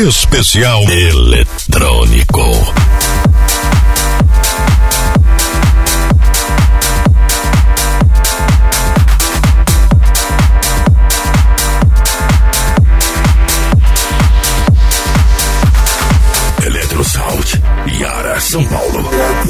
especial eletrônico. Electrosound, Yara, São Paulo.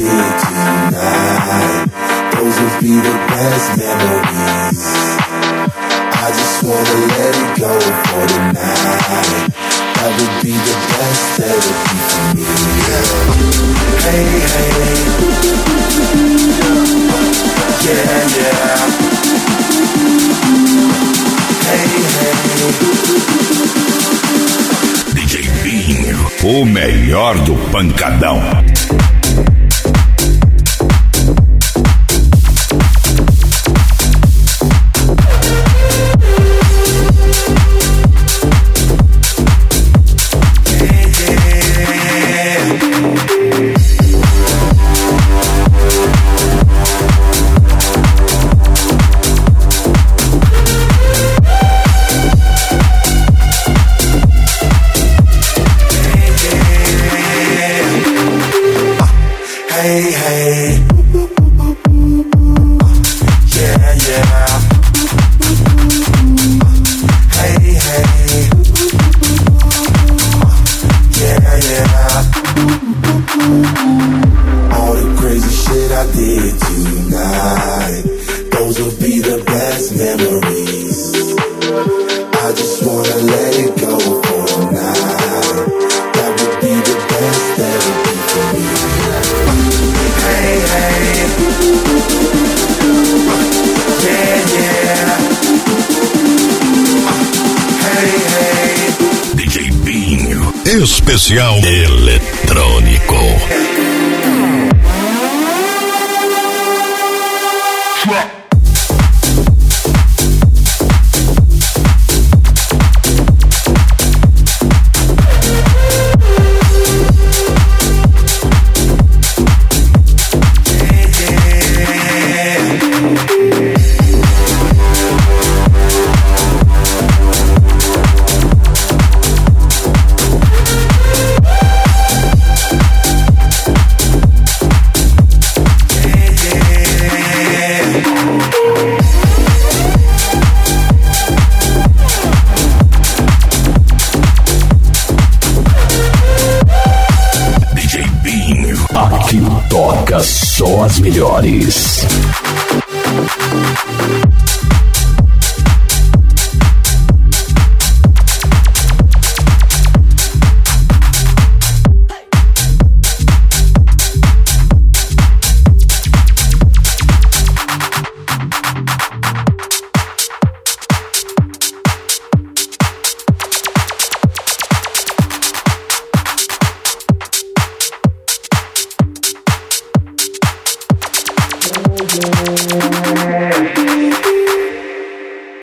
Those will be the best memories. I just wanna let it go for the night. That would be the best therapy for me. Hey, hey. Yeah, yeah. Hey, hey. DJ Binho, o melhor do pancadão. Hey, hey. Yeah, yeah. Hey, hey. Yeah, yeah. All the crazy shit I did tonight, those will be the best memories. I just wanna let it go for the night. That would be the best therapy for me. Hey, hey. Yeah, yeah. Hey, hey. DJ Binho, especial eletrônico. Aqui toca só as melhores.